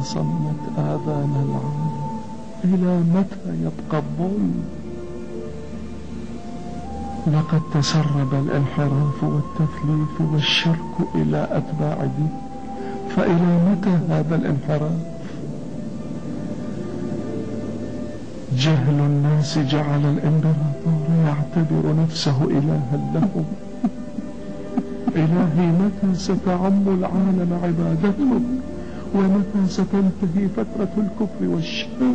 صمت آذان العالم. إلى متى يبقى الظلم؟ لقد تسرب الانحراف والتثليث والشرك إلى أتباع دين، فإلى متى هذا الانحراف؟ جهل الناس جعل الإمبراطور يعتبر نفسه إلها لهم. إلهي متى ستعم العالم عبادتك؟ ومتى ستنتهي فترة الكفر والشر؟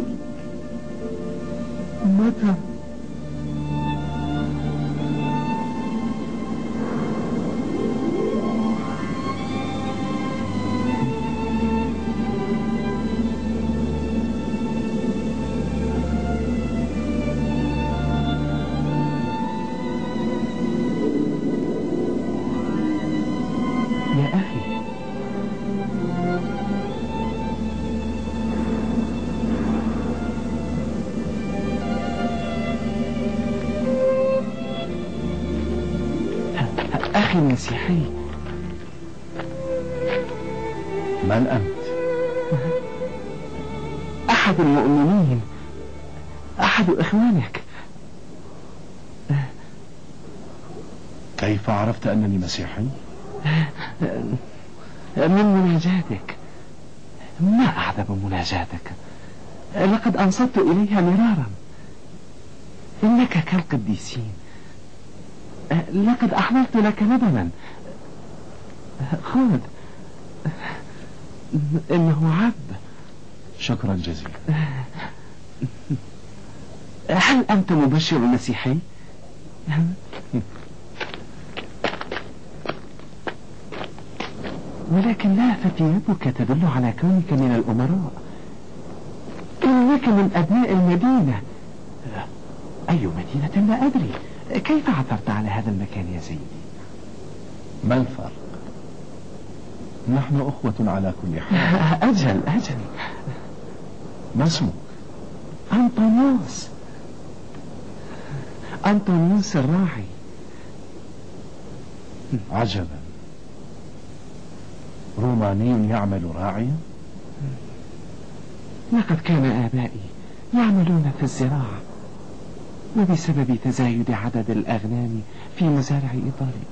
متى؟ أخي المسيحي، من أنت؟ أحد المؤمنين، أحد إخوانك. كيف عرفت أنني مسيحي؟ من مناجاتك. ما أعذب مناجاتك، لقد أنصت إليها مرارا. إنك كالقديسين. لقد أحضرت لك لبنا، خذ، إنه عب. شكرا جزيلا. هل أنت مبشر مسيحي؟ ولكن لا فتيتك تدل على كونك من الأمراء. إنك من أبناء المدينة. أي مدينة لا أدري. كيف عثرت على هذا المكان يا سيدي؟ ما الفرق؟ نحن أخوة على كل حال. أجل. ما اسمك؟ أنطونيوس الراعي. عجبا، روماني يعمل راعيا؟ لقد كان آبائي يعملون في الزراعة، وبسبب تزايد عدد الأغنام في مزارع إيطاليا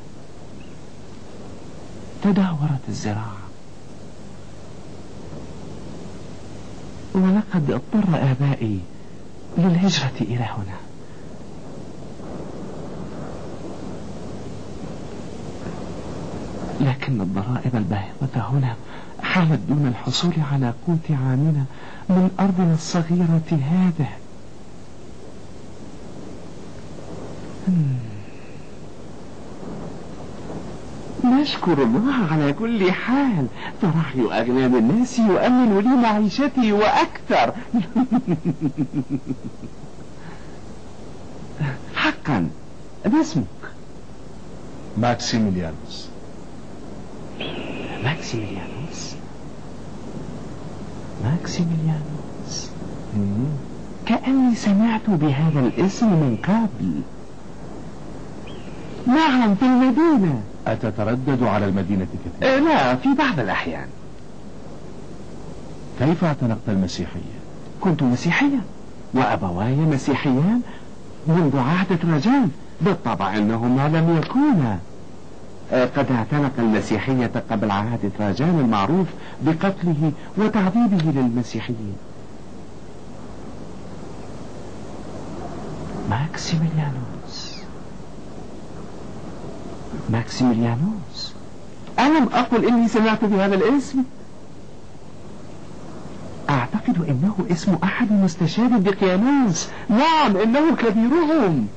تدهورت الزراعة، ولقد اضطر آبائي للهجرة إلى هنا. لكن الضرائب الباهظة هنا حالت دون الحصول على قوت عامنا من أرضنا الصغيرة هذه. نشكر الله على كل حال، فرعي أغنام الناس يؤمن لي معيشتي وأكثر. حقا، ما اسمك؟ ماكسيميليانوس. ماكسيميليانوس. كأني سمعت بهذا الاسم من قبل. نعم، في المدينة. أتتردد على المدينة كثيرا؟ لا، في بعض الأحيان. كيف اعتنقت المسيحية؟ كنت مسيحيا، وأبواي مسيحيان منذ عهد تراجان. بالطبع أنهما لم يكونا. قد اعتنق المسيحية قبل عهد تراجان المعروف بقتله وتعذيبه للمسيحيين. ماكسيميليانوس. ألم أقل إني سمعت بهذا الاسم؟ أعتقد إنه اسم أحد مستشار دقيانوس. نعم، إنه كبيرهم.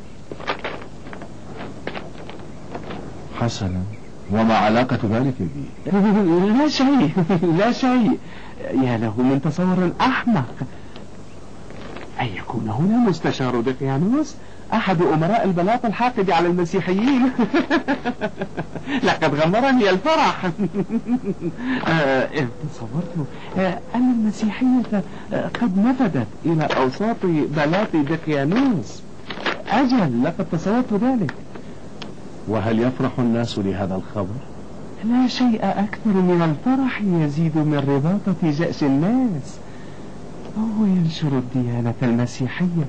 حسنا، وما علاقة ذلك بي؟ لا شيء. يا له من تصور أحمق. أن يكون هنا مستشار دقيانوس، أحد أمراء البلاط الحاقد على المسيحيين. لقد غمرني الفرح. تصورت أن المسيحية قد نفدت إلى أوساط بلاط دقيانوس. أجل، لقد تصورت ذلك. وهل يفرح الناس لهذا الخبر؟ لا شيء أكثر من الفرح يزيد من رباطة جأش الناس وهو ينشر الديانة المسيحية.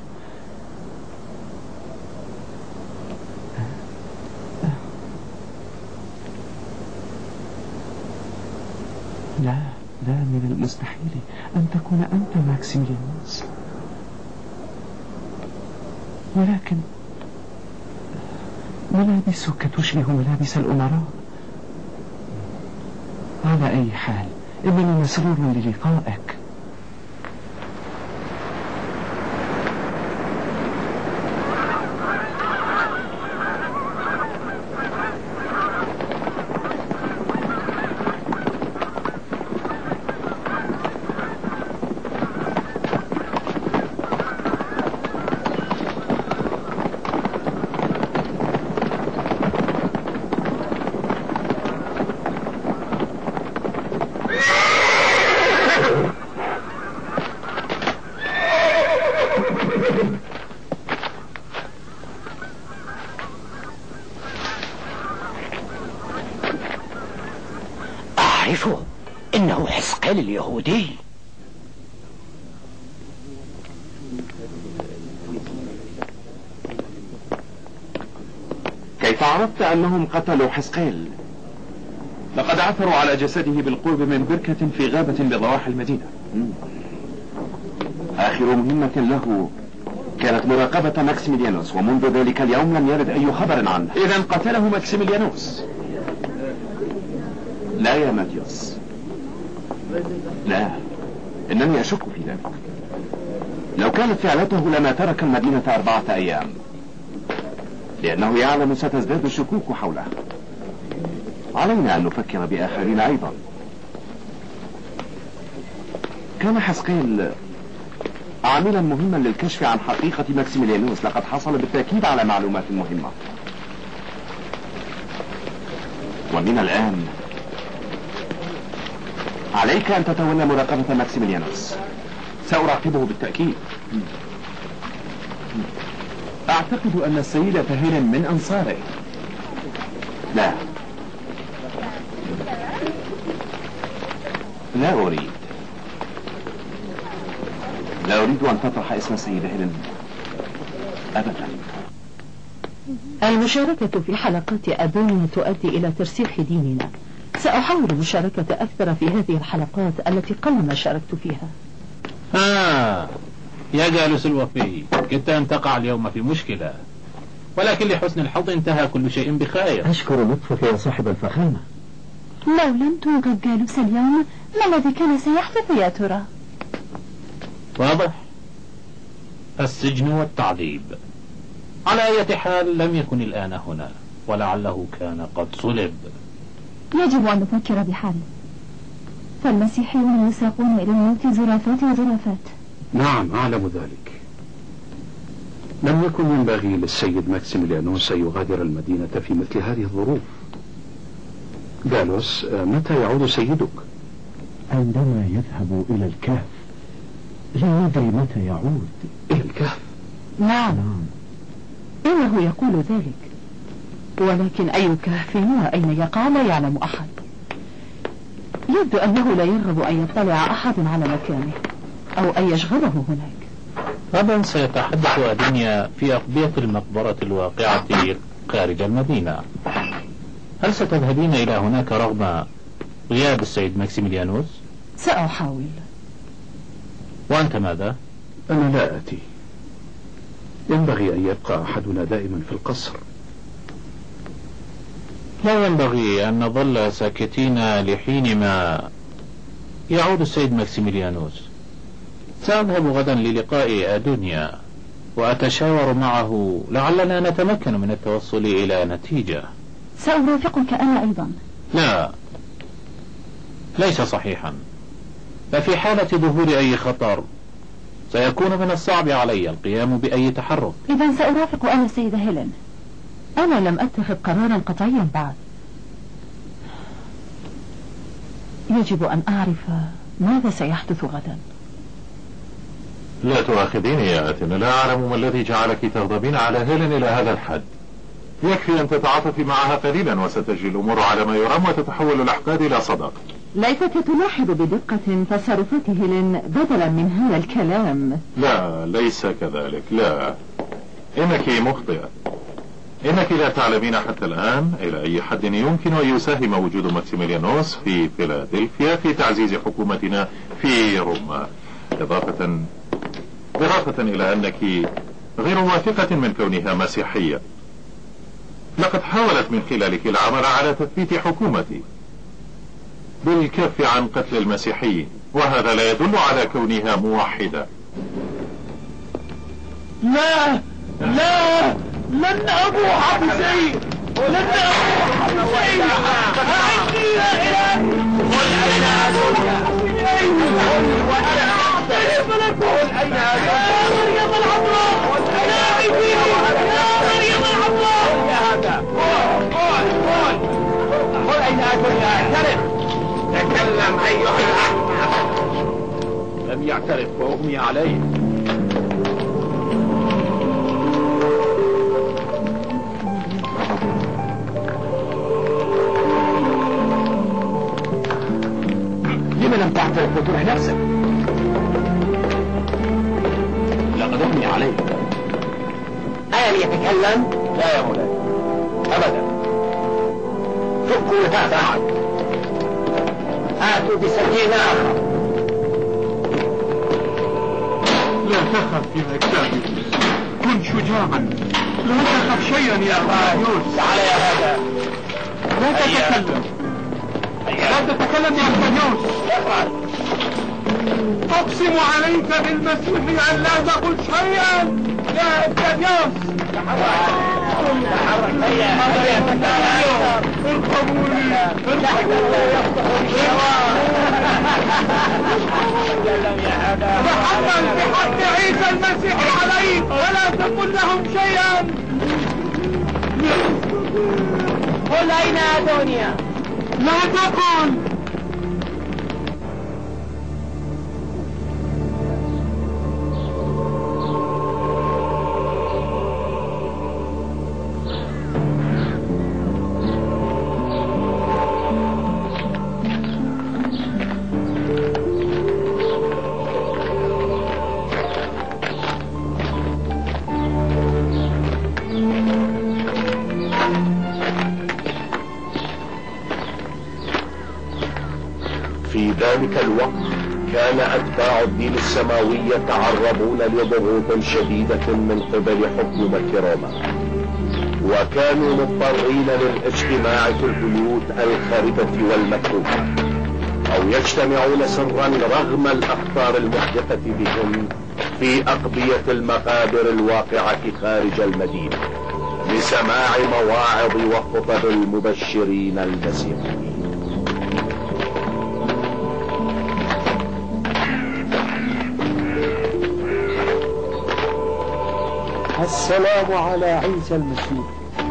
لا لا، من المستحيل أن تكون أنت ماكسيميليانوس، ولكن ملابسك تشبه ملابس الأمراء. على أي حال إنني مسرور للقائك. أعرفه، إنه حزقيل اليهودي. كيف عرفت أنهم قتلوا حزقيل؟ لقد عثروا على جسده بالقرب من بركة في غابة بضواحي المدينة. آخر مهمة له كانت مراقبة ماكسيميليانوس، ومنذ ذلك اليوم لم يرد أي خبر عنه. إذن قتله ماكسيميليانوس؟ لا يا ماتيوس، لا، إنني أشك في ذلك. لو كانت فعلته لما ترك المدينة 4 أيام، لأنه يعلم ستزداد الشكوك حوله. علينا أن نفكر بآخرين أيضا. كان حزقيل عاملا مهما للكشف عن حقيقة ماكسيميليانوس. لقد حصل بالتأكيد على معلومات مهمة، ومن الآن عليك أن تتولى مراقبة ماكسيميليانوس. سأراقبه بالتأكيد. أعتقد أن السيدة هيلين من أنصاره. لا، لا أريد أن تطرح اسم السيدة هيلين أبدا. المشاركة في حلقات أدونيا تؤدي إلى ترسيخ ديننا. سأحاول المشاركة أكثر في هذه الحلقات التي قلما شاركت فيها. يا جالس الوفي، كدت أن تقع اليوم في مشكلة، ولكن لحسن الحظ انتهى كل شيء بخير. أشكر لطفك يا صاحب الفخامة. لو لم توجد جالوس اليوم ما الذي كان سيحدث يا ترى؟ واضح، السجن والتعذيب. على أي حال لم يكن الآن هنا، ولعله كان قد صلب. يجب أن نفكر بحل، فالمسيحيون يساقون إلى الموت زرافات وزرافات. نعم، أعلم ذلك. لم يكن ينبغي للسيد ماكسيميليانوس أن يغادر المدينة في مثل هذه الظروف. جالوس، متى يعود سيدك؟ عندما يذهب إلى الكهف. لا ندري متى يعود. إلى الكهف؟ نعم. إنه يقول ذلك، ولكن أي كهف وأين يقع لا يعلم أحد. يبدو أنه لا يرغب أن يطلع أحد على مكانه أو أن يشغله هناك. غدا سيتحدث أدونيا في أقضية المقبرة الواقعة خارج المدينة. هل ستذهبين إلى هناك رغم غياب السيد ماكسيميليانوس؟ سأحاول. وأنت ماذا؟ أنا لا آتي. ينبغي أن يبقى أحدنا دائما في القصر. لا ينبغي أن نظل ساكتين لحين ما يعود السيد ماكسيميليانوس. سأذهب غدا للقاء أدونيا وأتشاور معه، لعلنا نتمكن من التوصل إلى نتيجة. سأرافقك أنا أيضا. لا، ليس صحيحا. ففي حالة ظهور أي خطر سيكون من الصعب علي القيام بأي تحرك. إذا سأرافق أنا السيدة هيلين. أنا لم أتخذ قرارا قطعيا بعد. يجب أن أعرف ماذا سيحدث غدا. لا تؤاخذيني يا أثينا، لا أعلم ما الذي جعلك تغضبين على هيلين إلى هذا الحد. يكفي أن تتعاطفي معها قليلا وستجري الأمور على ما يرام وتتحول الأحقاد إلى صداقة. ليتك تلاحظ بدقة تصرفات هيلين بدلا من هذا الكلام. لا، ليس كذلك، لا، إنك مخطئة. إنك لا تعلمين حتى الآن إلى أي حد يمكن أن يساهم وجود ماكسيميليانوس في فيلادلفيا في تعزيز حكومتنا في روما، إضافة إلى أنك غير واثقة من كونها مسيحية. لقد حاولت من خلالك العمل على تثبيت حكومتي بالكف عن قتل المسيحيين، وهذا لا يدل على كونها موحدة. لا لا، لن أبوح بشيء، لن أبوح بشيء. أعني لا إله قل أين أبوك؟ كيف لكم؟ يا مريم العذراء، نائبي يا مريم العذراء. قل أين أبوك؟ اعترف، تكلم أيها الأحمق. لم يعترف وأغمي عليه. لم تعترف وتروح نفسك؟ لقد أغمي عليك. أين يتكلم؟ لا يا مولاي، أبدا. فكوا هذا عنه، آتوا بسكين آخر. لا تخف يا أكتافيوس، كن شجاعا، لا تخف شيئا يا أكتافيوس. تعال يا هذا، لا تتكلم، لا تتكلم يا أكتافيوس. أقسم عليك بالمسيح أن لا تقل شيئا يا أكتافيوس. ارحموني، تحمل بحق عيسى المسيح عليك ولا تقل لهم شيئا. قل أين أدونيا؟ لا تقل. في ذلك الوقت كان أتباع الدين السماوي يتعرضون لضغوط شديدة من قبل حكومة روما، وكانوا مضطرين للاجتماع في البيوت الخاربة والمتروكة، أو يجتمعون سرا رغم الأخطار المحدقة بهم في أقضية المقابر الواقعة خارج المدينة لسماع مواعظ وخطب المبشرين المسيحيين. السلام على عيسى المسيح.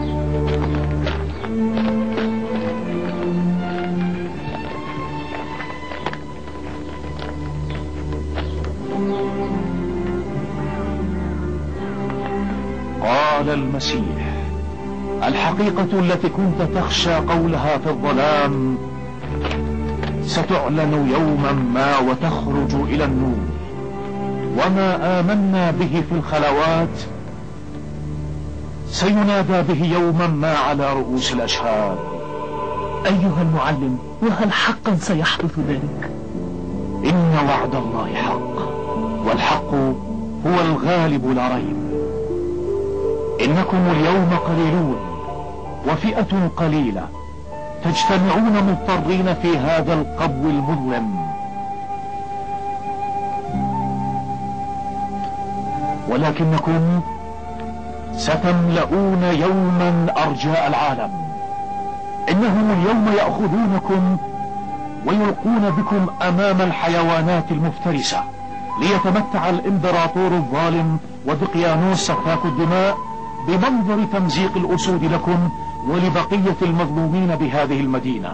قال المسيح: الحقيقة التي كنت تخشى قولها في الظلام ستعلن يوما ما وتخرج إلى النور، وما آمنا به في الخلوات سينادى به يوما ما على رؤوس الأشهاد. أيها المعلم، وهل حقا سيحدث ذلك؟ إن وعد الله حق، والحق هو الغالب لا ريب. إنكم اليوم قليلون وفئة قليلة تجتمعون مضطرين في هذا القبو المظلم، ولكنكم ستملؤون يوما أرجاء العالم. إنهم اليوم يأخذونكم ويلقون بكم أمام الحيوانات المفترسة ليتمتع الإمبراطور الظالم ودقيانوس سفاك الدماء بمنظر تمزيق الأسود لكم ولبقية المظلومين بهذه المدينة،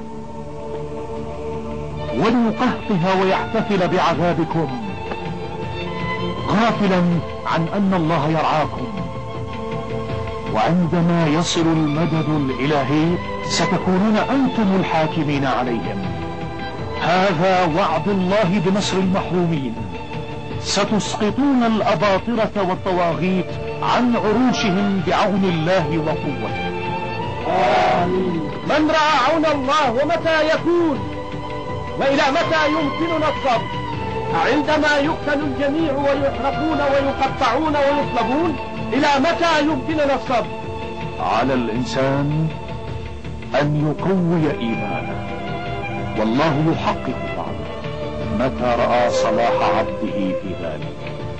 وليقهقها ويحتفل بعذابكم غافلا عن أن الله يرعاكم. وعندما يصل المدد الإلهي ستكونون أنتم الحاكمين عليهم. هذا وعد الله بنصر المحرومين. ستسقطون الأباطرة والطواغيت عن عروشهم بعون الله وقوته. آمين. من رأى عون الله ومتى يكون؟ وإلى متى يمكننا الصبر؟ عندما يقتل الجميع ويحرقون ويقطعون ويصلبون؟ إلى متى يمكننا الصبر؟ على الإنسان أن يقوي إيمانه، والله يحقق وعده متى رأى صلاح عبده في ذلك.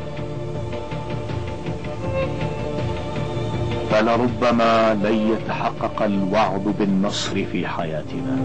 فلربما لن يتحقق الوعد بالنصر في حياتنا.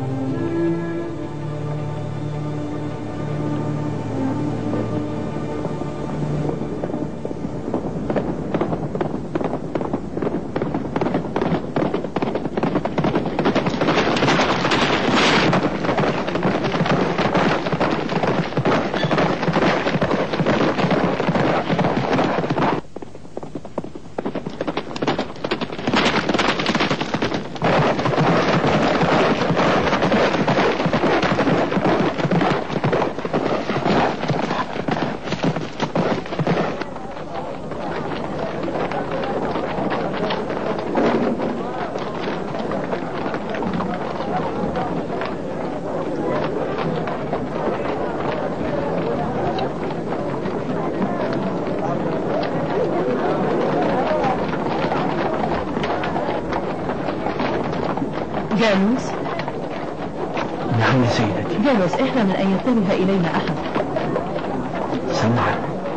جالوس. نعم يا سيدتي. جالوس، احنا من أن ينتبه إلينا أحد. سمعا.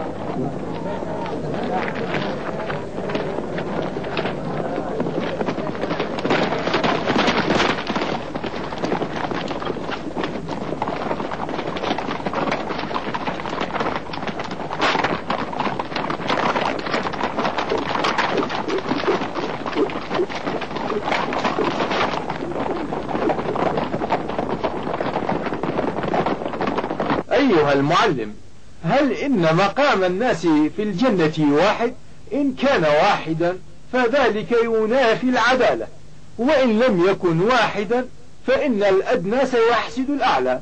أيها المعلم، هل إن مقام الناس في الجنة واحد؟ إن كان واحدا فذلك ينافي العدالة، وإن لم يكن واحدا فإن الأدنى سيحسد الأعلى.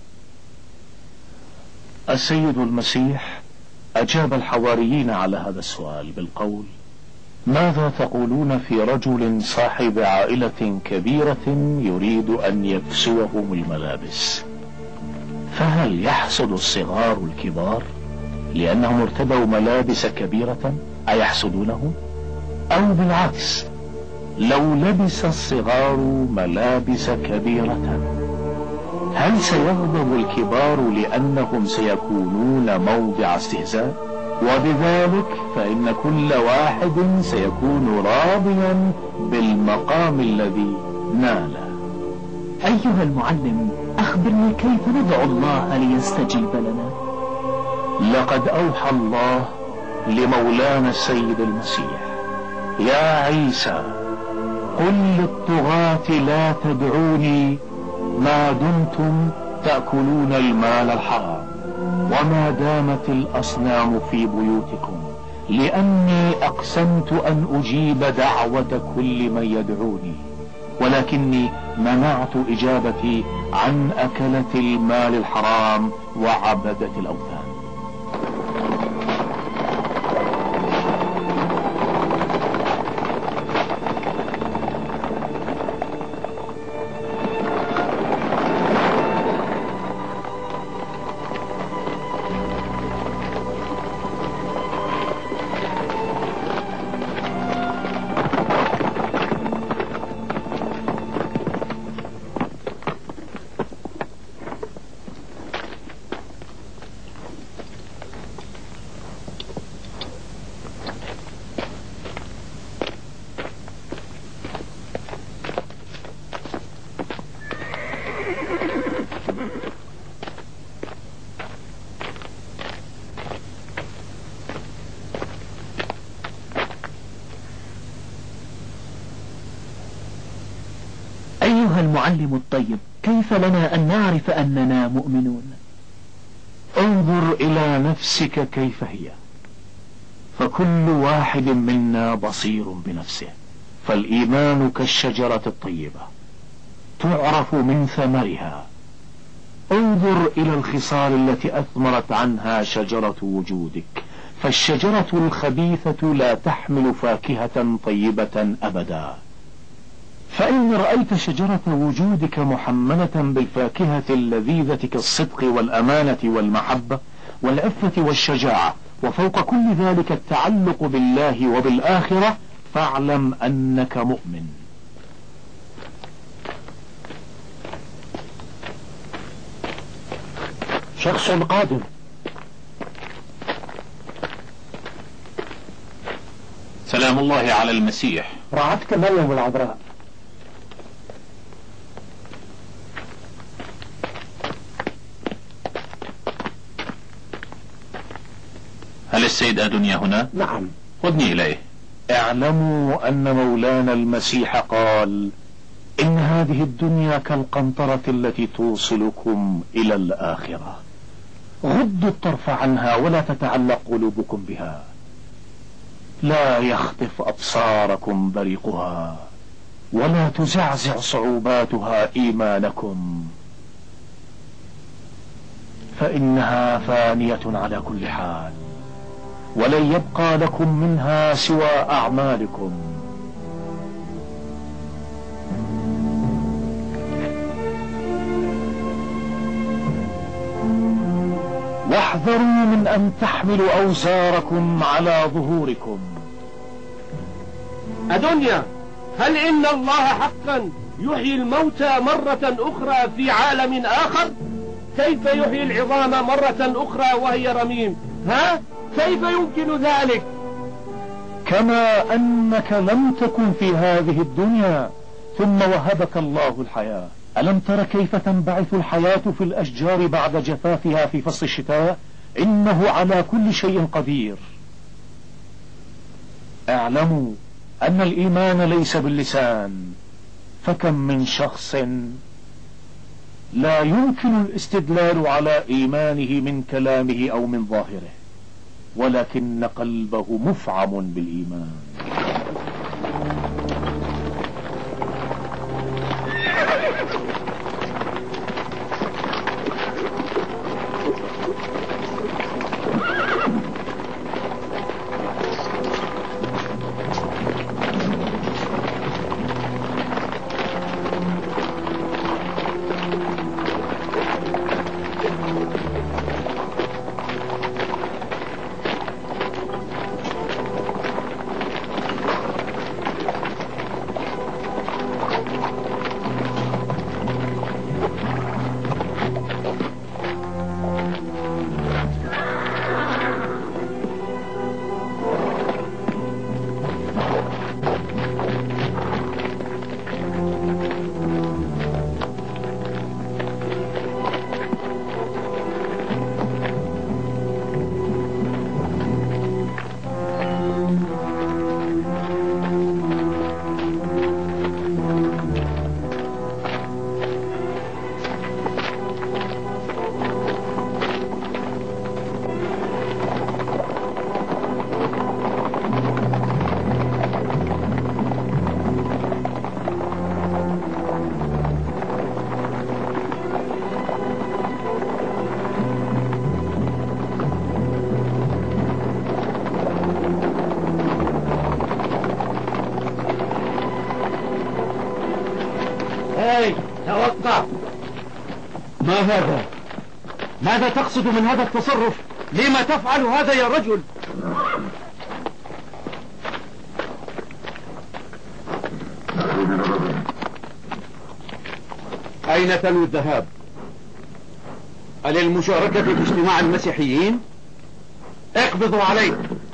السيد المسيح أجاب الحواريين على هذا السؤال بالقول: ماذا تقولون في رجل صاحب عائلة كبيرة يريد أن يكسوهم الملابس؟ فهل يحسد الصغار الكبار لأنهم ارتدوا ملابس كبيرة أيحسدونه؟ أو بالعكس، لو لبس الصغار ملابس كبيرة هل سيغضب الكبار لأنهم سيكونون موضع استهزاء؟ وبذلك فإن كل واحد سيكون راضيا بالمقام الذي ناله. أيها المعلم، أخبرني كيف ندعو الله ليستجيب لنا؟ لقد أوحى الله لمولانا السيد المسيح: يا عيسى، قل للطغاة لا تدعوني ما دمتم تأكلون المال الحرام وما دامت الأصنام في بيوتكم، لأني أقسمت أن أجيب دعوة كل من يدعوني، ولكني منعت إجابتي عن أكلة المال الحرام وعبدة الأوثان. أيها المعلم الطيب، كيف لنا أن نعرف أننا مؤمنون؟ انظر إلى نفسك كيف هي، فكل واحد منا بصير بنفسه. فالإيمان كالشجرة الطيبة تعرف من ثمرها. انظر إلى الخصال التي أثمرت عنها شجرة وجودك، فالشجرة الخبيثة لا تحمل فاكهة طيبة أبدا. فإن رأيت شجرة وجودك محملة بالفاكهة اللذيذة كالصدق والأمانة والمحبة والعفة والشجاعة، وفوق كل ذلك التعلق بالله وبالآخرة، فاعلم أنك مؤمن. شخص قادم. سلام الله على المسيح. رعتك مريم العذراء. هل السيد أدونيا هنا؟ نعم. خذني إليه. اعلموا أن مولانا المسيح قال إن هذه الدنيا كالقنطرة التي توصلكم إلى الآخرة. غضوا الطرف عنها ولا تتعلق قلوبكم بها، لا يخطف أبصاركم بريقها ولا تزعزع صعوباتها إيمانكم، فإنها فانية على كل حال، ولن يبقى لكم منها سوى أعمالكم. واحذروا من أن تحملوا أوزاركم على ظهوركم. أدونيا، هل إن الله حقا يحيي الموتى مرة أخرى في عالم آخر؟ كيف يحيي العظام مرة أخرى وهي رميم؟ ها؟ كيف يمكن ذلك؟ كما أنك لم تكن في هذه الدنيا ثم وهبك الله الحياة. ألم تر كيف تنبعث الحياة في الأشجار بعد جفافها في فصل الشتاء؟ إنه على كل شيء قدير. اعلموا أن الإيمان ليس باللسان، فكم من شخص لا يمكن الاستدلال على إيمانه من كلامه أو من ظاهره، ولكن قلبه مفعم بالإيمان. توقف. ما هذا؟ ماذا تقصد من هذا التصرف؟ لما تفعل هذا يا رجل؟ أين تنوي الذهاب؟ أللمشاركة في اجتماع المسيحيين؟ اقبضوا عليه.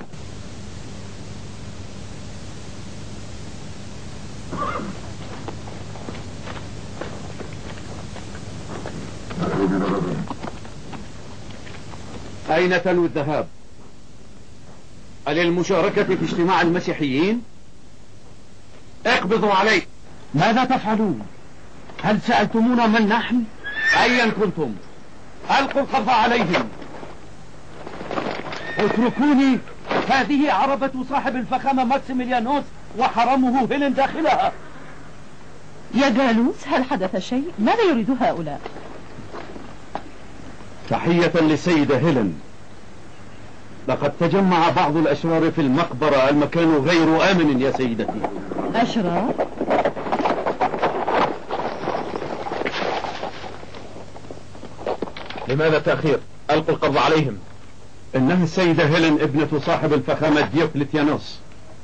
أين تنوي الذهاب؟ أللمشاركة في اجتماع المسيحيين؟ اقبضوا عليه. ماذا تفعلون؟ هل سألتمونا من نحن؟ أيا كنتم ألقوا القبض عليهم. اتركوني هذه عربة صاحب الفخامة ماكسيميليانوس وحرمه هيلين داخلها. يا جالوس، هل حدث شيء؟ ماذا يريد هؤلاء؟ تحية للسيدة هيلين. لقد تجمع بعض الأشرار في المقبرة، المكان غير آمن يا سيدتي. أشرار؟ لماذا التأخير؟ ألقوا القبض عليهم. إنها السيدة هيلين ابنة صاحب الفخامة ديوكليتيانوس.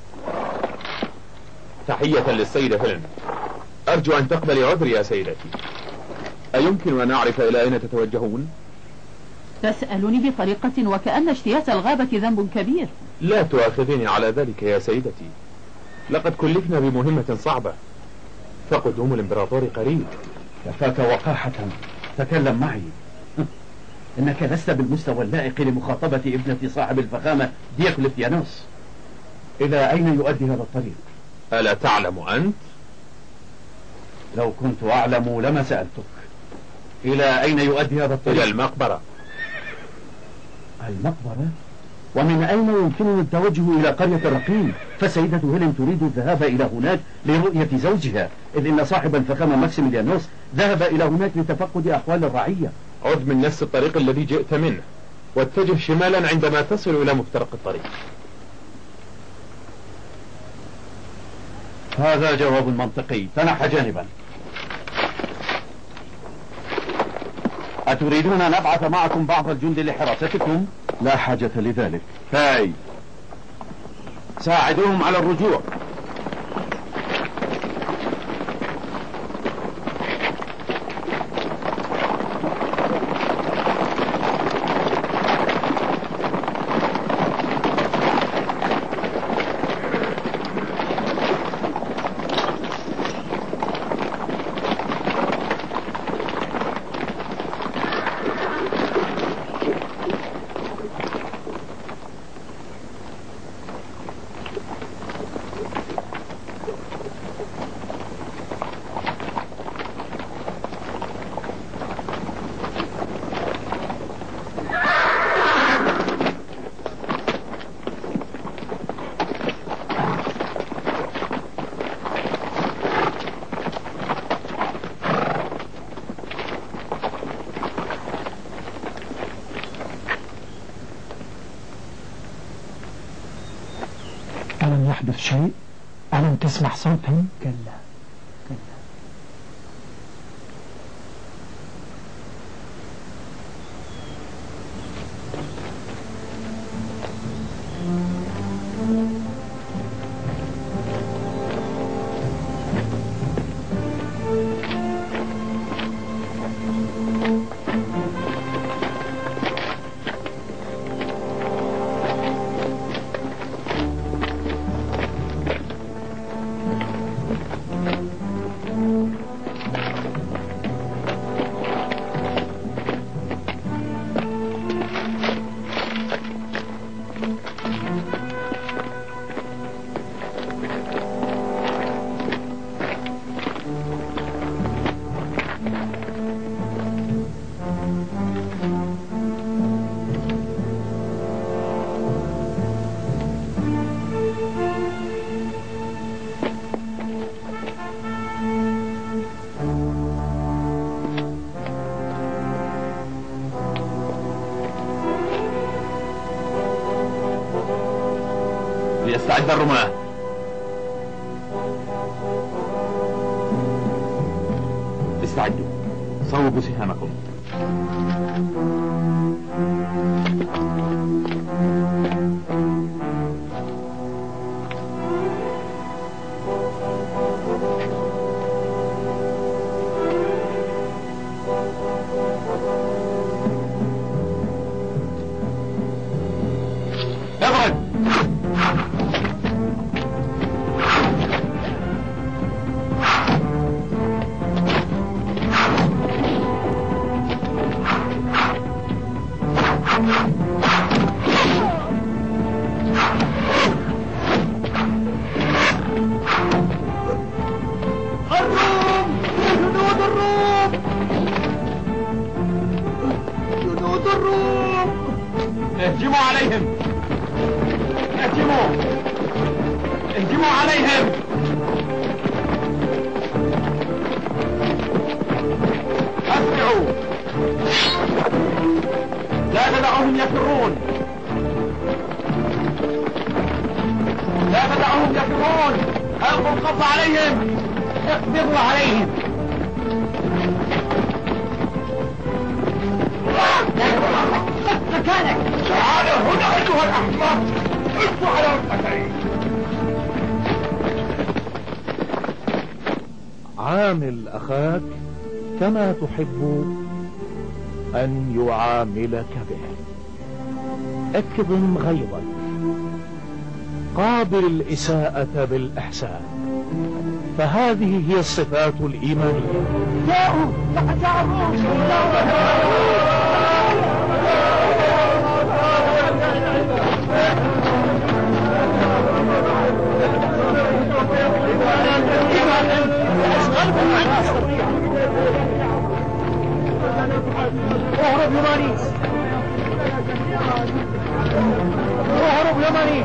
تحية للسيدة هيلين. أرجو أن تقبلي عذري يا سيدتي. أيمكن أن أعرف إلى أين تتوجهون؟ تسألني بطريقة وكأن اجتياز الغابة ذنب كبير. لا تؤاخذيني على ذلك يا سيدتي، لقد كلفنا بمهمة صعبة، فقدوم الإمبراطور قريب. كفاك وقاحة، تكلم معي. إنك لست بالمستوى اللائق لمخاطبة ابنة صاحب الفخامة ديوكليتيانوس. إلى أين يؤدي هذا الطريق؟ ألا تعلم أنت؟ لو كنت أعلم لما سألتك. إلى أين يؤدي هذا الطريق؟ إلى المقبرة. المقبرة؟ ومن أين يمكنني التوجه إلى قرية الرقيم؟ فسيدة هيلين تريد الذهاب إلى هناك لرؤية زوجها، إذ إن صاحب الفخامة ماكسيميليانوس ذهب إلى هناك لتفقد أحوال الرعية. عد من نفس الطريق الذي جئت منه، واتجه شمالا عندما تصل إلى مفترق الطريق. هذا جواب منطقي، تنحى جانبا. أتريدون أن أبعث معكم بعض الجند لحراستكم؟ لا حاجة لذلك. هاي، ساعدوهم على الرجوع. ألم يحدث شيء؟ ألم تسمع صوتا؟ كلا كلا. ليستعد الرماة. استعدوا، صوبوا سهامكم. اهجموا عليهم. اسرعوا، لا تدعوهم يفرون، لا تدعوهم يفرون. القوا القبض عليهم، اقبضوا عليهم. مكانك. تعالوا هنا ايها الاحمق، اكفوا على ركبتي. عامل أخاك كما تحب أن يعاملك به. اكظم غيظك، قابل الإساءة بالإحسان، فهذه هي الصفات الإيمانية. جاءوا، لقد جاء الروم. اهرب يا مانيس، اهرب يا مانيس.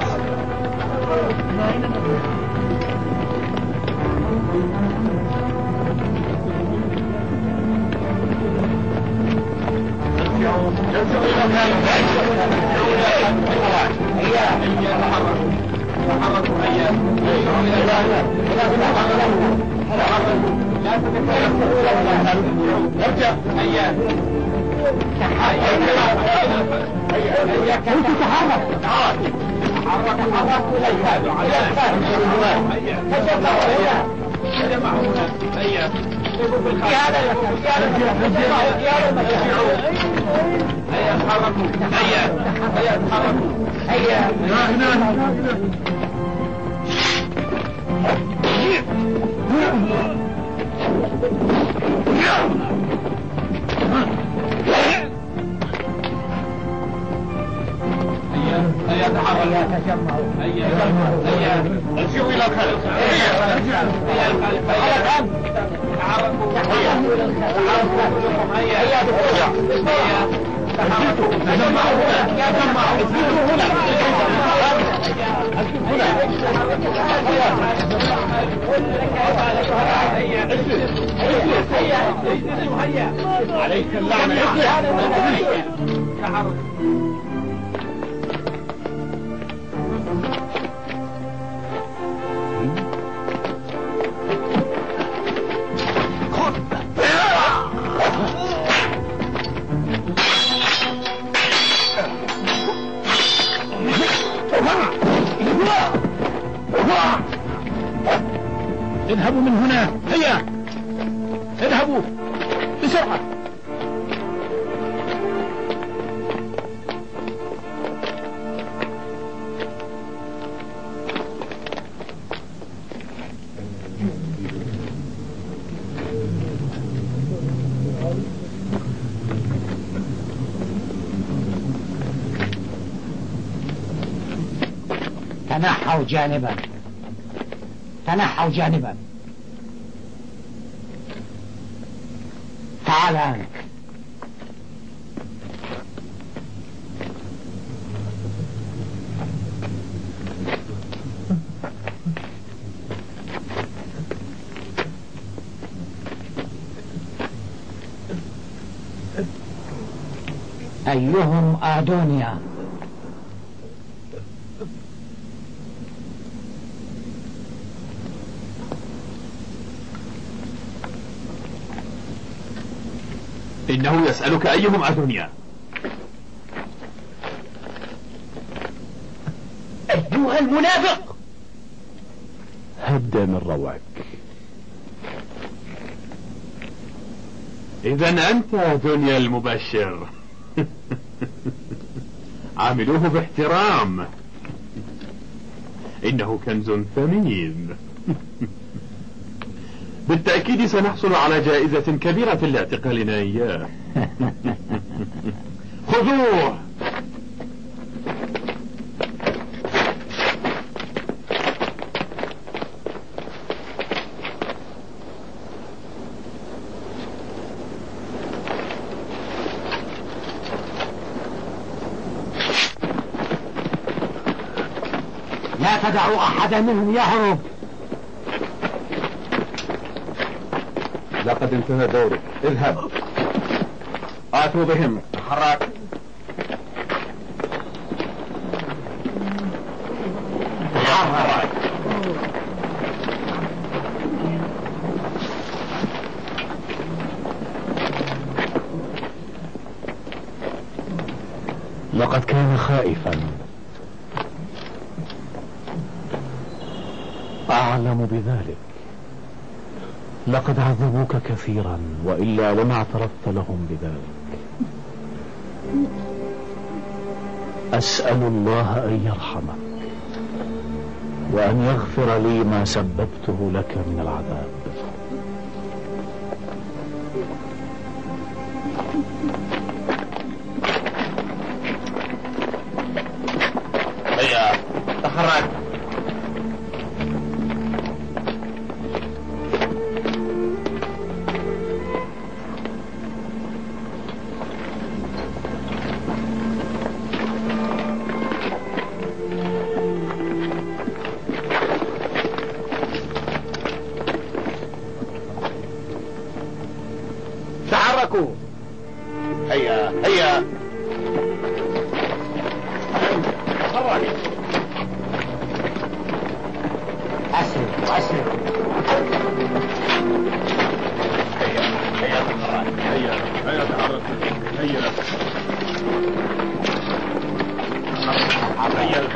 ارجعوا الى الخلف. عليك اللعنة. اذهبوا من هنا، هيا اذهبوا بسرعة. تنحوا جانبا، تنحوا جانبا. تعال أنت. أيهم أدونيا؟ إنه يسألك أيهم أدونيا. أيها المنافق، هدأ من روعك. إذا أنت أدونيا المبشر. عاملوه باحترام، إنه كنز ثمين. بالتأكيد سنحصل على جائزة كبيرة لاعتقالنا إياه. خذوه. لا تدعوا أحدا منهم يهرب. لقد انتهى دورك، اذهب. آتوا بهم. تحرك. لقد كان خائفا. أعلم بذلك. لقد عذبوك كثيرا، وإلا لما اعترفت لهم بذلك. أسأل الله أن يرحمك وأن يغفر لي ما سببته لك من العذاب. هيا تحرك. تحركوا. هيا هيا تحرك. أسرع أسرع. هيا هيا تحرك. هيا هيا تحرك. هيا هيا.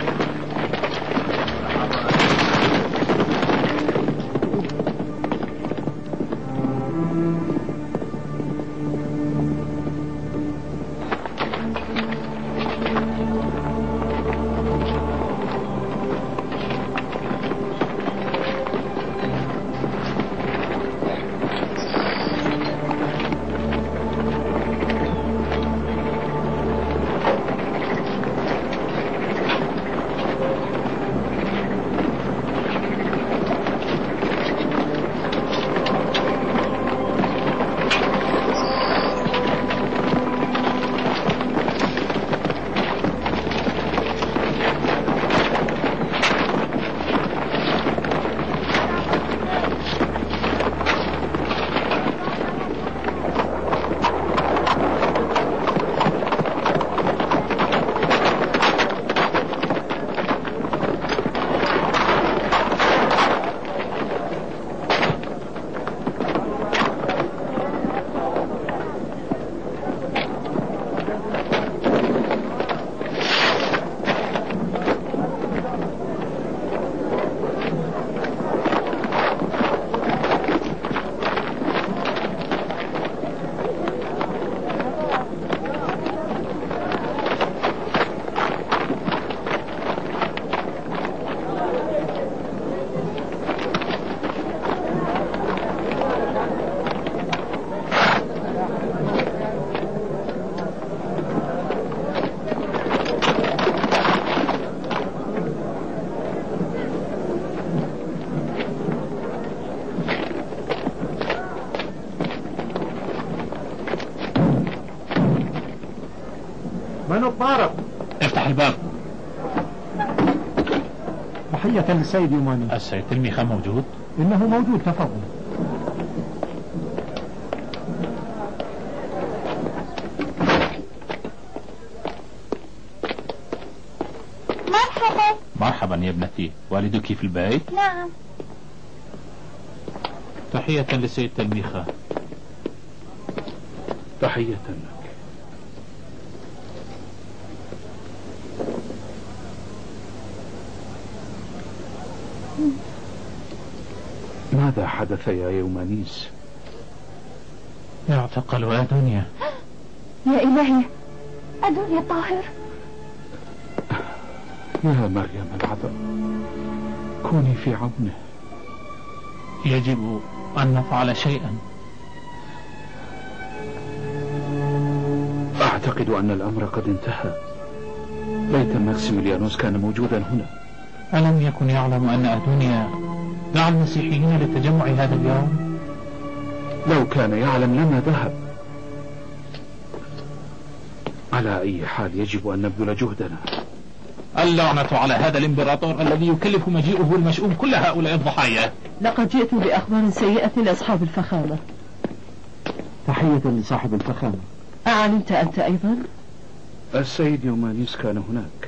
من الطارق؟ افتح الباب. تحية للسيد يوماني. السيد تلميخة موجود؟ إنه موجود، تفضل. مرحبا. مرحبا يا ابنتي، والدك في البيت؟ نعم. تحية للسيد تلميخة. تحية لك. ماذا حدث يا يومانيس؟ يعتقل أدونيا. يا إلهي، أدونيا طاهر. يا مريم العذراء، كوني في عونه. يجب أن نفعل شيئا. أعتقد أن الأمر قد انتهى. ليت ماكسيميليانوس كان موجودا هنا. ألم يكن يعلم أن أدونيا دعا المسيحيين للتجمع هذا اليوم؟ لو كان يعلم لما ذهب. على أي حال يجب أن نبذل جهدنا. اللعنة على هذا الامبراطور الذي يكلف مجيئه المشؤوم كل هؤلاء الضحايا. لقد جئت بأخبار سيئة لأصحاب الفخامة. تحية لصاحب الفخامة. أعلمت أنت أيضا؟ السيد يومانيس كان هناك.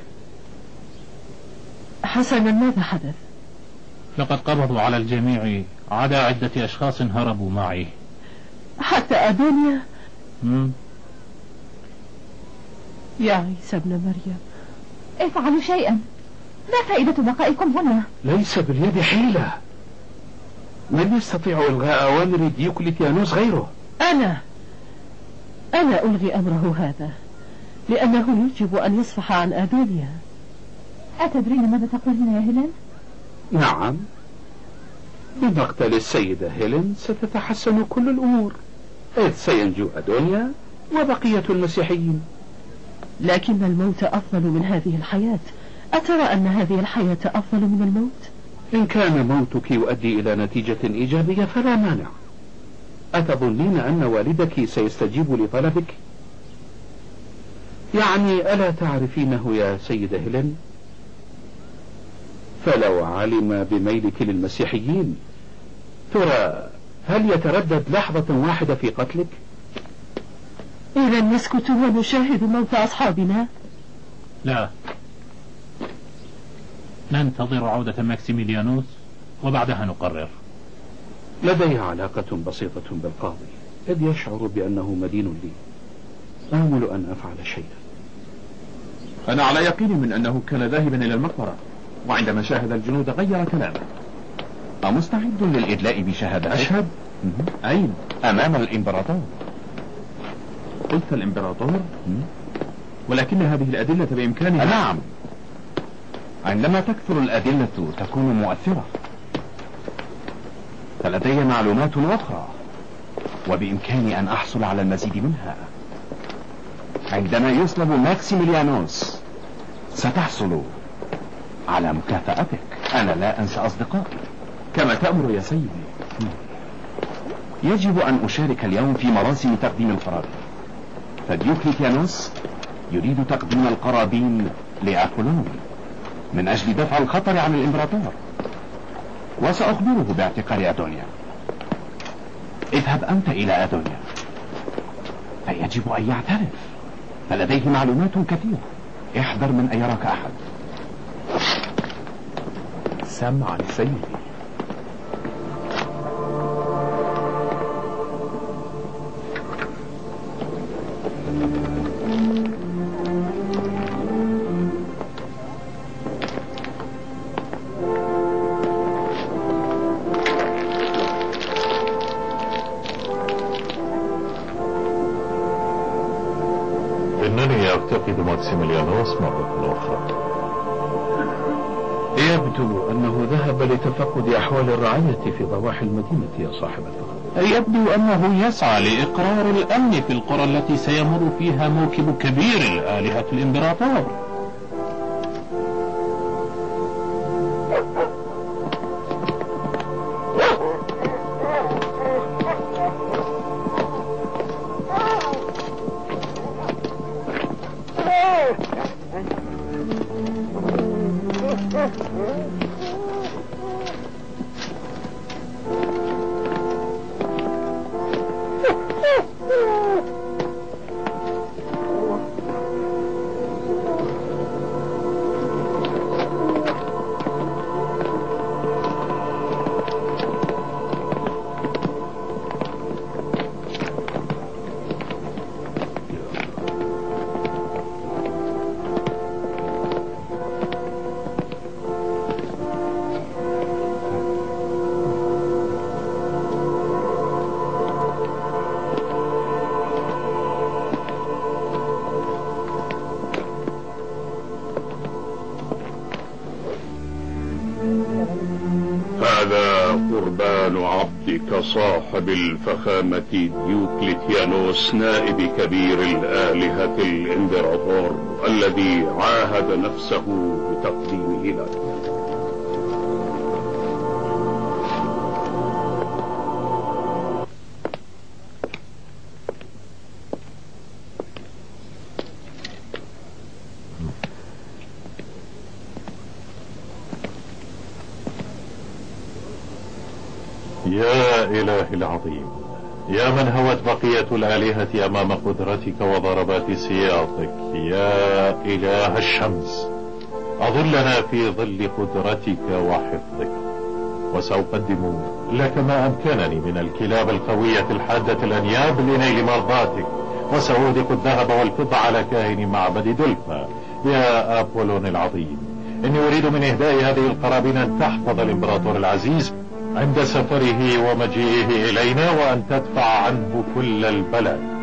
حسنا، ماذا حدث؟ لقد قبضوا على الجميع عدا عدة أشخاص هربوا معي. حتى أدونيا؟ يا عيسى ابن مريم، افعلوا شيئا. ما فائدة بقائكم هنا؟ ليس باليد حيلة. من يستطيع إلغاء أوامر ديوكليتيانوس غيره؟ أنا ألغي أمره هذا، لأنه يجب أن يصفح عن أدونيا. أتدرين ماذا تقولين يا هيلين؟ نعم، بمقتل السيدة هيلين ستتحسن كل الأمور، إذ سينجو أدونيا وبقية المسيحيين. لكن الموت أفضل من هذه الحياة. أترى أن هذه الحياة أفضل من الموت؟ إن كان موتك يؤدي إلى نتيجة إيجابية فلا مانع. أتظنين أن والدك سيستجيب لطلبك؟ يعني ألا تعرفينه يا سيدة هيلين؟ فلو علم بميلك للمسيحيين، ترى هل يتردد لحظة واحدة في قتلك؟ إذا نسكت ونشاهد موت أصحابنا؟ لا، ننتظر عودة ماكسيميليانوس وبعدها نقرر. لدي علاقة بسيطة بالقاضي، إذ يشعر بأنه مدين لي. آمل أن أفعل شيئا. أنا على يقين من أنه كان ذاهبا إلى المقبرة، وعندما شاهد الجنود غير كلامه. أمستعد للإدلاء بشهادة؟ أشهد؟ أين؟ أمام الإمبراطور. قلت الإمبراطور؟ ولكن هذه الأدلة بإمكانها. نعم، عندما تكثر الأدلة تكون مؤثرة. فلدي معلومات أخرى وبإمكاني أن أحصل على المزيد منها. عندما يسلب ماكسيميليانوس ستحصل على مكافأتك. أنا لا أنسى أصدقائي. كما تأمر يا سيدي. يجب أن أشارك اليوم في مراسم تقديم القرابين، فديوكليتيانوس يريد تقديم القرابين لأبولون من أجل دفع الخطر عن الإمبراطور، وسأخبره باعتقال أدونيا. اذهب أنت إلى أدونيا، فيجب أن يعترف، فلديه معلومات كثيرة. احذر من أن يراك أحد. سمعا سيدي. إنني أفتقد ماكسيميليانوس مرة أخرى. يبدو أنه ذهب لتفقد أحوال الرعية في ضواحي المدينة يا صاحب الفخر. يبدو أنه يسعى لإقرار الأمن في القرى التي سيمر فيها موكب كبير الآلهة الإمبراطور. هذا قربان عبدك صاحب الفخامة ديوكليتيانوس نائب كبير الآلهة الإمبراطور الذي عاهد نفسه بتقديمه لك. يا إلهي العظيم، يا من هوت بقية الآلهة أمام قدرتك وضربات سياطك، يا إله الشمس، أظلنا في ظل قدرتك وحفظك، وسأقدم لك ما أمكنني من الكلاب القوية الحادة الأنياب لنيل مرضاتك، وسأهدق الذهب والفضة على كاهن معبد دلفا. يا أبولون العظيم، إني أريد من إهداء هذه القرابين أن تحفظ الإمبراطور العزيز عند سفره ومجيئه إلينا، وأن تدفع عنه كل البلاء.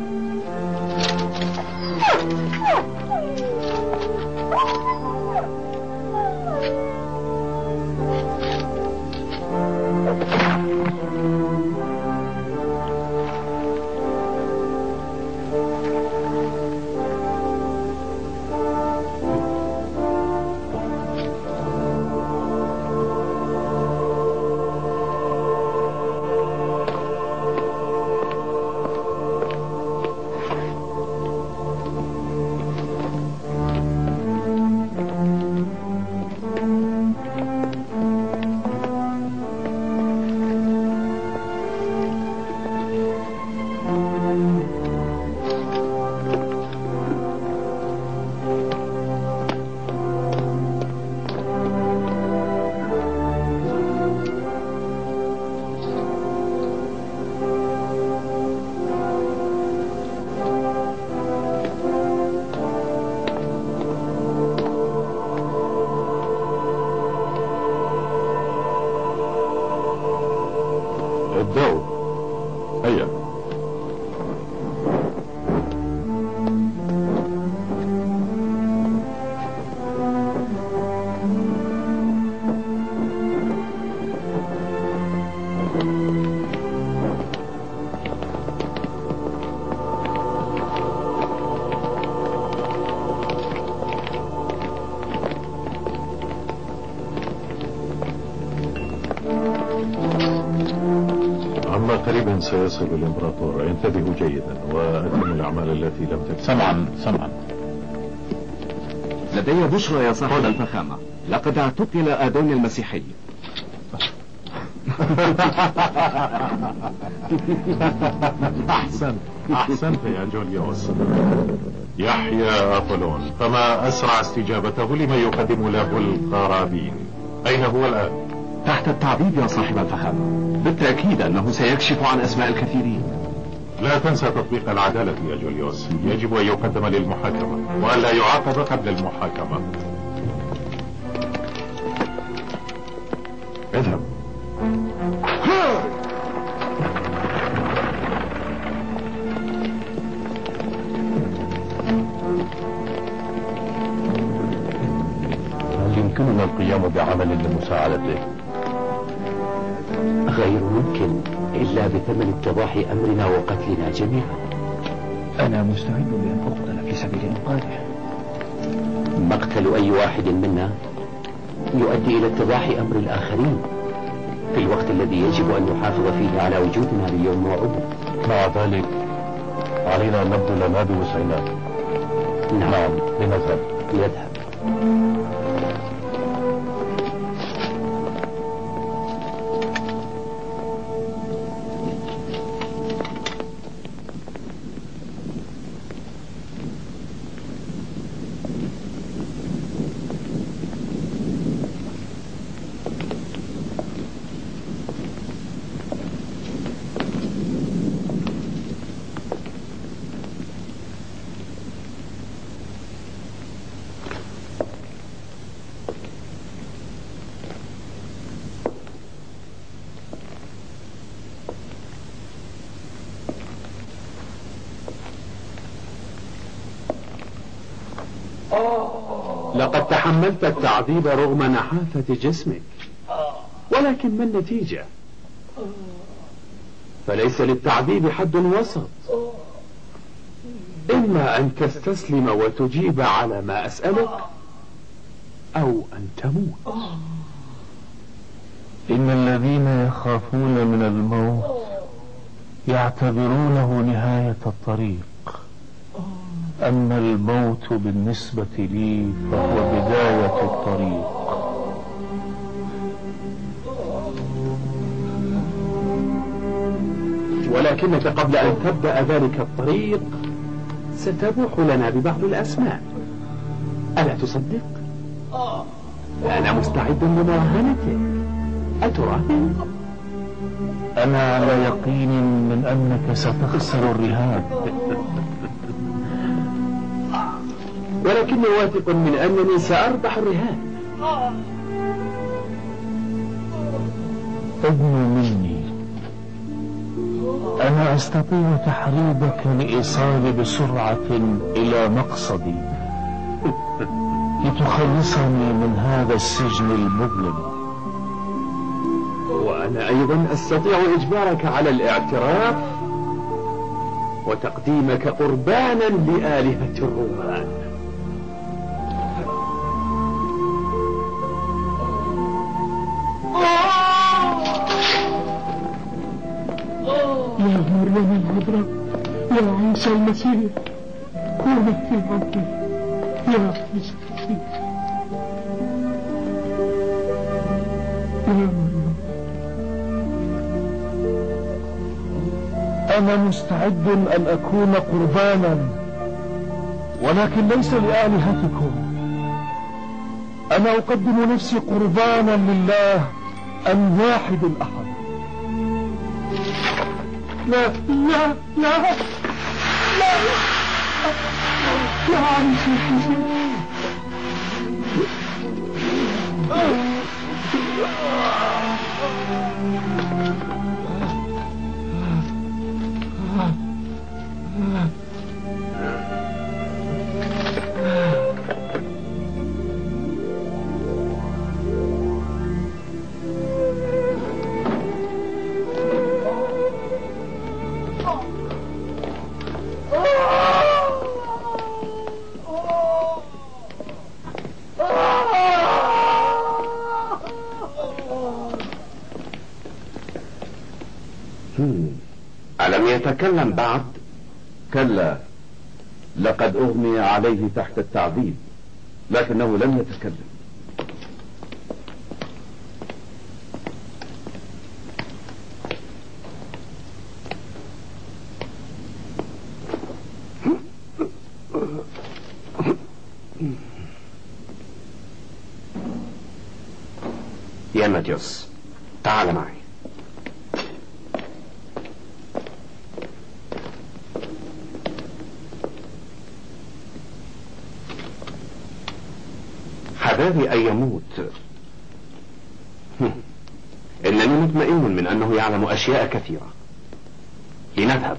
قريبا سيصل الإمبراطور، انتبهوا جيدا وأتموا الأعمال التي لم تكن. سمعا. لدي بشرى يا صاحب الفخامة، لقد اعتقل آدون المسيحي. أحسنت يا جوليوس. يحيى أبولون، فما أسرع استجابته لما يقدم له القرابين. أين هو الآن؟ تحت التعذيب يا صاحب الفخامة، بالتأكيد أنه سيكشف عن أسماء الكثيرين. لا تنسى تطبيق العدالة يا جوليوس، يجب أن يقدم للمحاكمة وألا يعاقب قبل المحاكمة. اذهب. هل يمكننا القيام بعمل لمساعدته؟ غير ممكن إلا بثمن اتضاح أمرنا وقتلنا جميعا. أنا مستعد لأن أقتل في سبيل إنقاذه. مقتل أي واحد منا يؤدي إلى اتضاح أمر الآخرين في الوقت الذي يجب أن نحافظ فيه على وجودنا لليوم وعمر. مع ذلك علينا أن نبذل ما بوسعنا. نعم، لنذهب. يذهب. لقد تحملت التعذيب رغم نحافة جسمك، ولكن ما النتيجة؟ فليس للتعذيب حد وسط، إما أن تستسلم وتجيب على ما أسألك أو أن تموت. إن الذين يخافون من الموت يعتبرونه نهاية الطريق، أما الموت بالنسبة لي فهو بداية الطريق. ولكنك قبل أن تبدأ ذلك الطريق ستبوح لنا ببعض الأسماء، ألا تصدق؟ أنا مستعد لمراهنتك، أتراهن؟ أنا على يقين من أنك ستخسر الرهان. ولكني واثق من أنني سأربح الرهان. ادنو مني، أنا أستطيع تحريضك لإيصالي بسرعة إلى مقصدي لتخلصني من هذا السجن المظلم. وأنا أيضا أستطيع إجبارك على الاعتراف وتقديمك قربانا لآلهة الرومان. يا مريم العذراء، يا عيسى المسيح، كونك في عبدي يا عيسى المسيح. يا مريم، أنا مستعد أن أكون قربانا، ولكن ليس لآلهتكم. أنا أقدم نفسي قربانا لله الواحد الأحد. لا لا لا لا يا عيسى المسيح. ألم يتكلم بعد؟ كلا، لقد أغمي عليه تحت التعذيب، لكنه لم يتكلم. يا ماتيوس، تعال معي. حذاري أن يموت. إنني مطمئن من أنه يعلم أشياء كثيرة. لنذهب.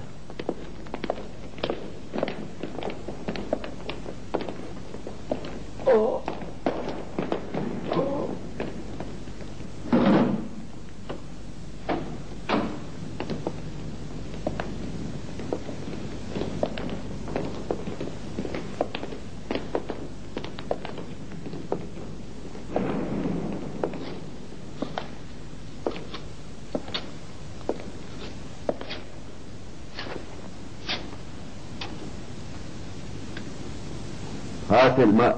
هات الماء.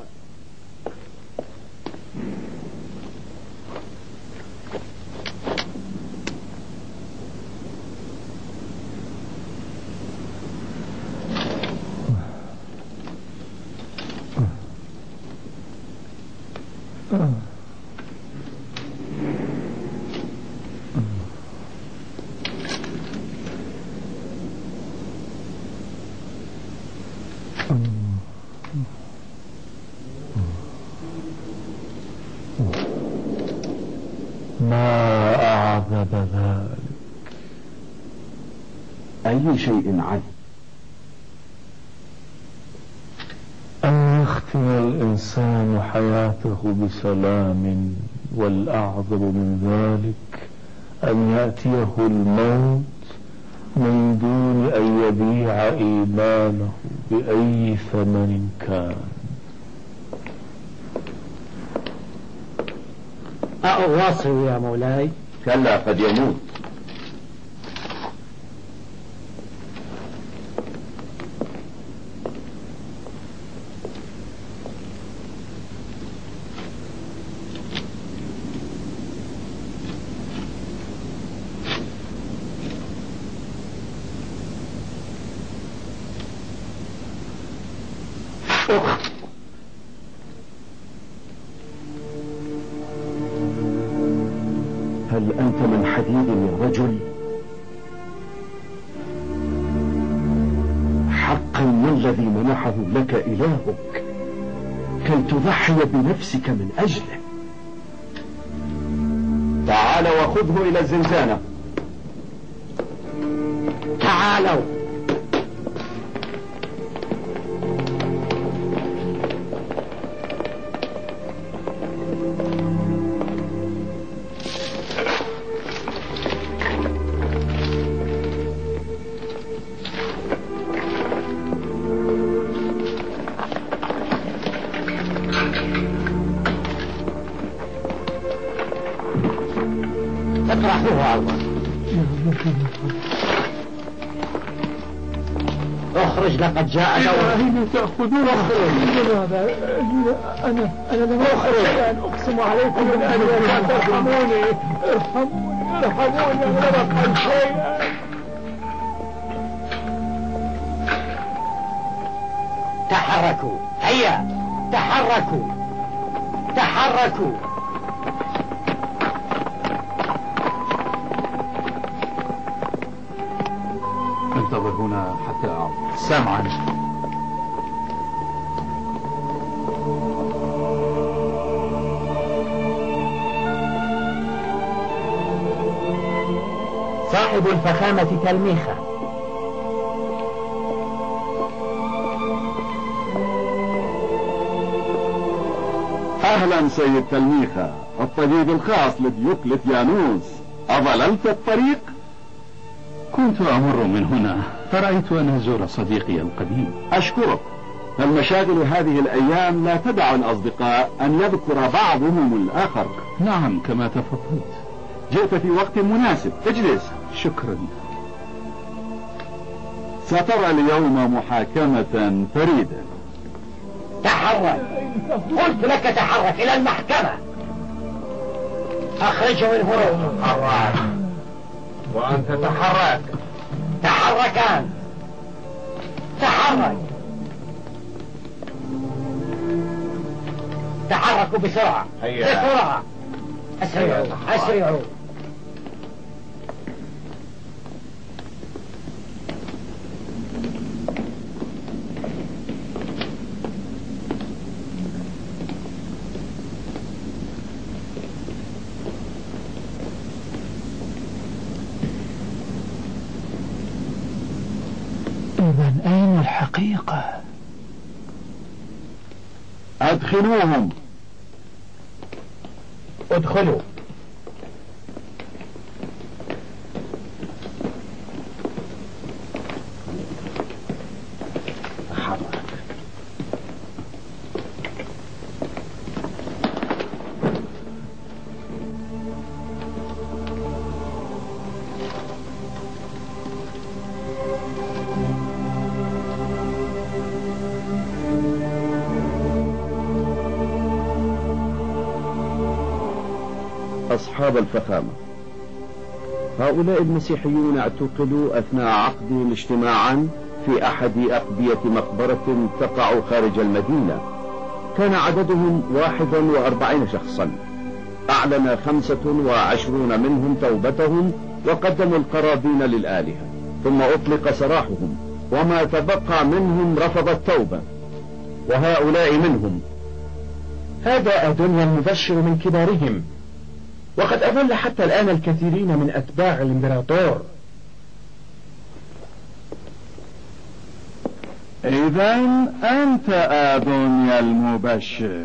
ما أعذب ذلك. أي شيء عذب؟ أن يختم الإنسان حياته بسلام، والأعظم من ذلك أن يأتيه الموت من دون أن يبيع إيمانه بأي ثمن كان. أواصل يا مولاي؟ كلا، قد يموت. هل أنت من حديد يا رجل؟ حقا ما الذي منحه لك إلهك كي تضحي بنفسك من أجله؟ تعال وخذه إلى الزنزانة. تعالوا. اطرحوه أول. اخرج لقد جاء دورك. أين تأخذون؟ أنا لم أخرج أن أقسم عليكم من أن لا ترحموني. ارحموني ولا أفعل شيئا. تحركوا، هيا تحركوا تحركوا. انتظر هنا حتى أعود. سمعا. صاحب الفخامة تلميخة. أهلا سيد تلميخة، الطبيب الخاص لديوكليتيانوس. أضللت الطريق؟ كنت أمر من هنا فرأيت أن أزور صديقي القديم. أشكرك. المشاغل هذه الأيام لا تدع الأصدقاء أن يذكر بعضهم الآخر. نعم كما تفضلت. جئت في وقت مناسب، اجلس. شكرا. سترى اليوم محاكمة فريدة. تحرك، قلت لك تحرك إلى المحكمة. أخرجه من هنا. تحرك. وأنت تحرك. تحرك أنت. تحرك. تحركوا بسرعة. بسرعة. أسرعوا أسرعوا. إذن أين الحقيقة؟ أدخلوهم. ادخلوا. أصحاب الفخامة، هؤلاء المسيحيون اعتقلوا أثناء عقدهم اجتماعا في أحد أقبية مقبرة تقع خارج المدينة. كان عددهم 41 شخصا. أعلن 25 منهم توبتهم وقدموا القرابين للآلهة، ثم أطلق سراحهم، وما تبقى منهم رفض التوبة. وهؤلاء منهم. هذا أدونيا المبشر من كبارهم، وقد أضل حتى الآن الكثيرين من أتباع الإمبراطور. إذن أنت أدونيا المبشر.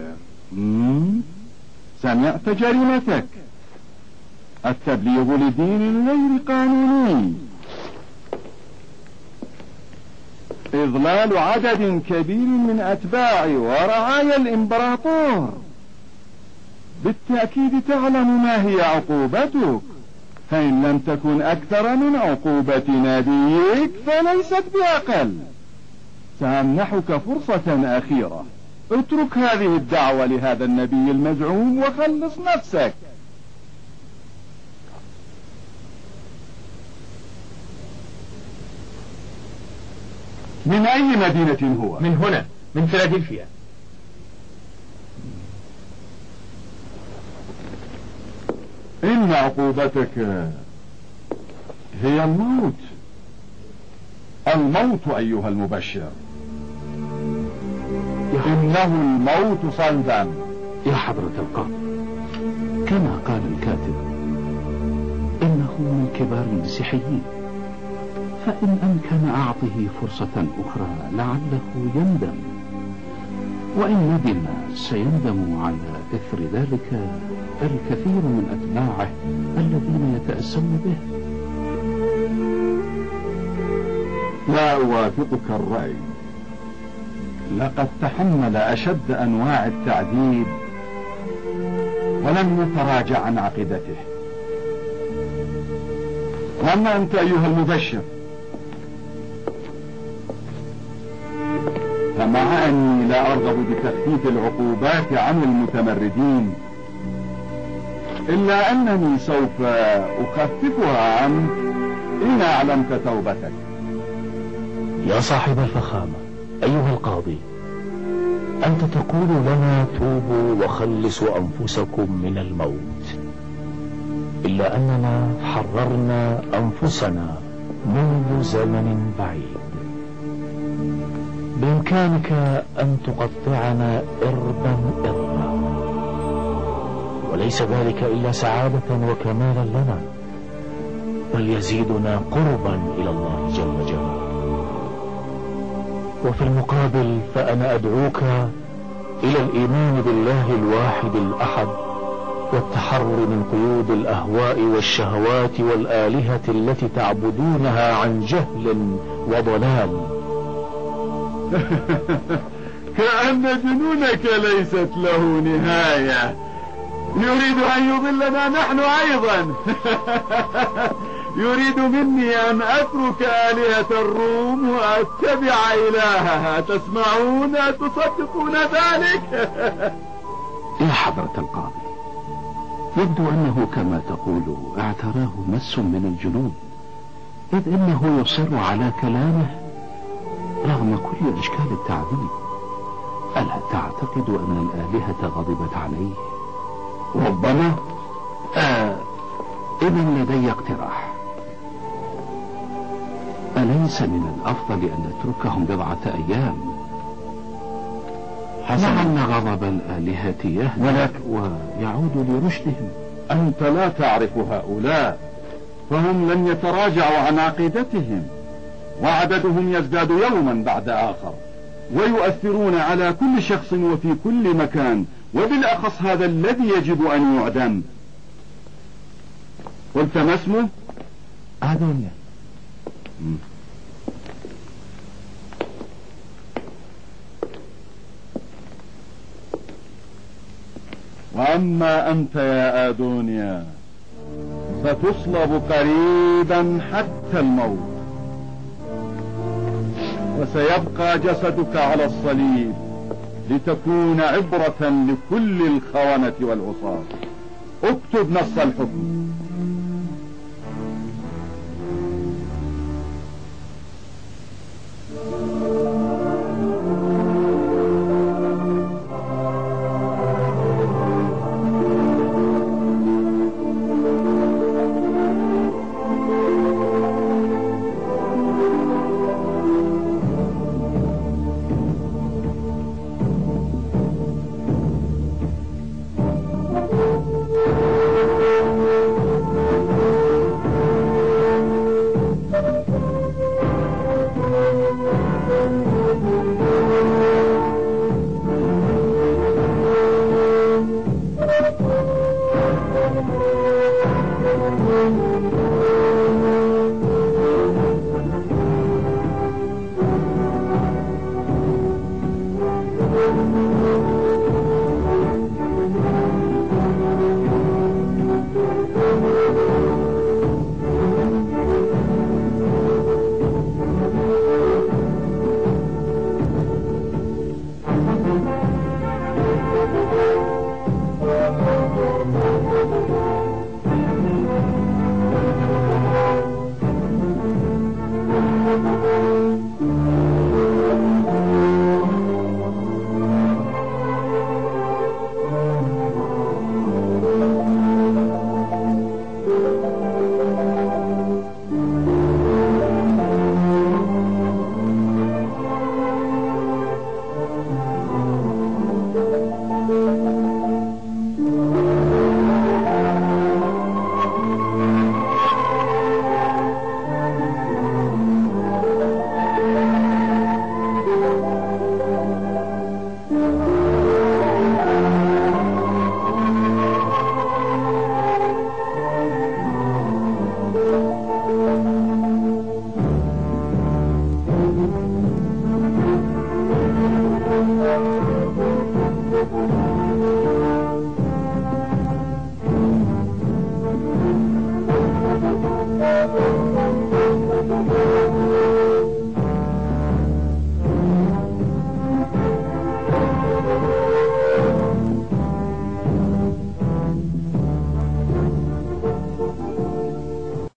سمعت جريمتك، التبليغ لدين غير قانوني، إضلال عدد كبير من أتباع ورعايا الإمبراطور. بالتأكيد تعلم ما هي عقوبتك، فإن لم تكن أكثر من عقوبة نبيك فليست بأقل. سأمنحك فرصة أخيرة، اترك هذه الدعوة لهذا النبي المزعوم وخلص نفسك. من أي مدينة هو؟ من هنا. من فيلادلفيا. إن عقوبتك هي الموت. الموت أيها المبشر، إنه الموت صلبا. يا حضرة القاضي، كما قال الكاتب إنه من كبار المسيحيين، فإن أمكن أعطه فرصة أخرى لعله يندم، وإن ندم سيندم على إثر ذلك الكثير من أتباعه الذين يتأسون به. لا أوافقك الرأي. لقد تحمل أشد أنواع التعذيب ولم يتراجع عن عقيدته. وأما أنت أيها المبشر، فمع أني لا أرغب بتخفيف العقوبات عن المتمردين، إلا أنني سوف أخففها عنك إن أعلمت توبتك. يا صاحب الفخامة أيها القاضي، أنت تقول لنا توبوا وخلصوا أنفسكم من الموت، إلا أننا حررنا أنفسنا منذ زمن بعيد. بإمكانك أن تقطعنا إربا إربا، وليس ذلك إلا سعادة وكمالا لنا، بل يزيدنا قربا إلى الله جل جلاله. وفي المقابل فأنا أدعوك إلى الإيمان بالله الواحد الأحد، والتحرر من قيود الأهواء والشهوات والآلهة التي تعبدونها عن جهل وضلال. كأن جنونك ليست له نهاية. يريد أن يضلنا نحن أيضا. يريد مني أن أترك آلهة الروم وأتبع إلهها. تسمعون؟ تصدقون ذلك؟ يا حضرة القاضي، يبدو أنه كما تقول اعتراه مس من الجنون، إذ إنه يصر على كلامه رغم كل أشكال التعذيب. ألا تعتقد أن الآلهة غضبت عليه؟ ربما. إذا لدي اقتراح. أليس من الأفضل أن نتركهم بضعة أيام لعل غضب الآلهة يهدأ ويعود لرشدهم؟ أنت لا تعرف هؤلاء، فهم لن يتراجعوا عن عقيدتهم، وعددهم يزداد يوما بعد آخر، ويؤثرون على كل شخص وفي كل مكان، وبالأخص هذا الذي يجب أن يعدم. قلت ما اسمه؟ أدونيا. وأما أنت يا أدونيا ستصلب قريبا حتى الموت، وسيبقى جسدك على الصليب لتكون عبرة لكل الخونة والعصاة. اكتب نص الحكم.